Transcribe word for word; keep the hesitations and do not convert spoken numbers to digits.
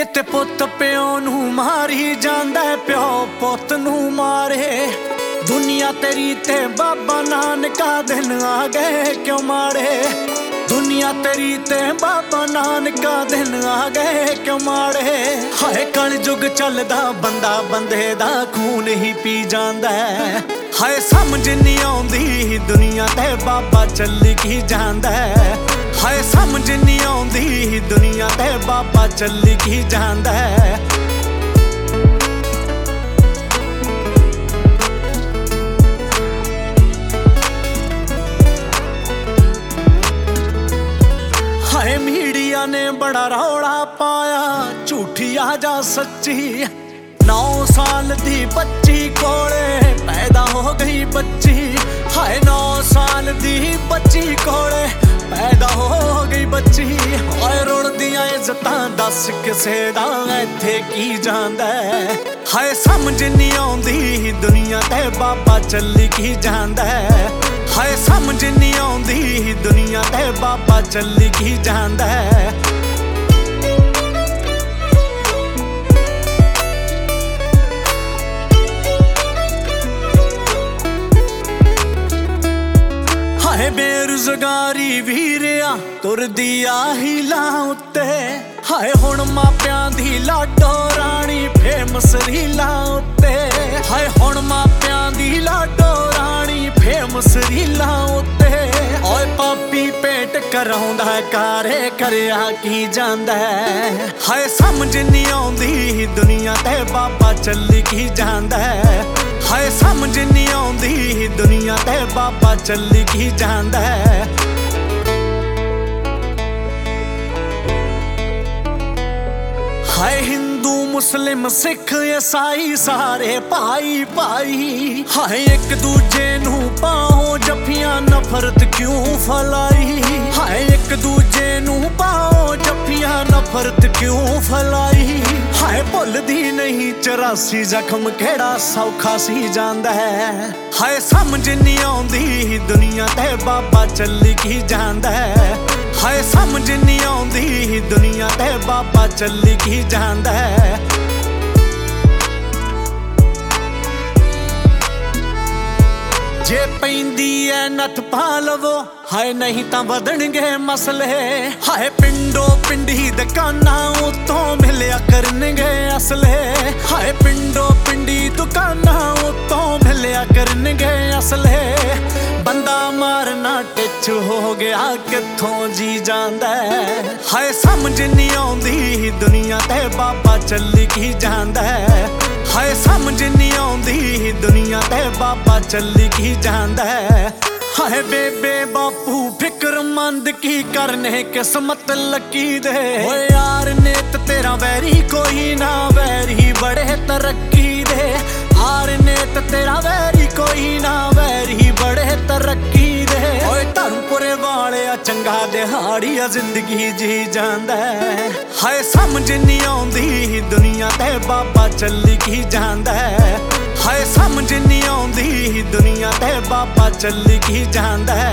किते पुत प्यो नू मारी जांदा प्यो पुत नू मारे। दुनिया तेरी ते बाबा नानका दिन आ गए क्यों मारे। दुनिया तेरी ते बाबा नानका दिन आ गए क्यों मारे। हाय कल जुग चलदा बंदा बंदे दा खून ही पी जांदा है। हाय समझ नहीं आउंदी दुनिया ते बाबा चली की जांदा है। हाय समझ नहीं आउंदी दुनिया ते बाबा चली की जांदा है। हाय मीडिया ने बड़ा रौला पाया झूठी आ जा सच्ची। नौ साल दी बच्ची कोले पैदा हो गई बच्ची। हाय नौ साल दी बच्ची कोले पैदा हो गई बच्ची। हाय रुड़दियां इज्जतां दस किसे दा इत्थे की जांदा है। हाय समझ नहीं आउंदी दुनिया ते बाबा चली की जांदा है। हाय समझ नहीं आउंदी दुनिया ते बाबा चली की जांदा है। हाय बेरोजगारी वीरिया तुरदी आही लां उत्ते। हाय हुण मापियां दी लाडो राणी फेमस रीलां उत्ते। हाय हुण मापियां दी लाडो राणी फेमस रीलां उत्ते। ओए पापी पेट कराउंदा कारे करया की जांदा है। हाय समझ नहीं आउंदी दुनिया ते बाबा चली की जांदा है। हाय समझ नहीं आउंदी दुनिया ते बाबा चली की जांदा है। हाय हिंदू मुस्लिम सिख ईसाई सारे भाई भाई। हाय एक दूजे नू पाओ जफियां नफरत क्यों फैलाई। हाय एक दूजे नू पाओ जफियां नफरत क्यों फैलाई। हाय भुलदी नहीं चौरासी जख्म केड़ा सौखा सी जांदा है। हाय समझ नहीं आउंदी दुनिया ते बाबा चली की जांदा है। हाय समझ नहीं आउंदी दुनिया ते बाबा चली की जांदा है। जे पैंदी है नथ पा लवो हाय नहीं तां वधणगे मसले। हाय पिंडो पिंडी दुकाना उतों मिलिया करनगे असले। हाय पिंडो पिंडी दुकाना उतों मिलिया करनगे असले। बंदा मारना टिच हो गया कित्थों जी जांदा है। हाय समझ नहीं आउंदी दुनिया ते बाबा चली की जांदा है। हाय समझ नहीं आउंदी दुनिया ते बाबा चली की जांदा है। हाय बेबे बापू फिक्रमंद की करने किस्मत लकी दे। ओ यार नेत तेरा वैरी कोई ना वैरी बड़े तरक्की दे। यार नेत तेरा वैरी कोई ना वैरी बड़े तरक्की दे। ओए धर्मपुरे वाले चंगा दिहाड़िया जिंदगी जी जांदा है। हाय समझ नहीं आउंदी दुनिया ते बाबा चली की जांदा है। हाय समझ नहीं आउंदी दुनिया ते बाबा चली की जांदा है।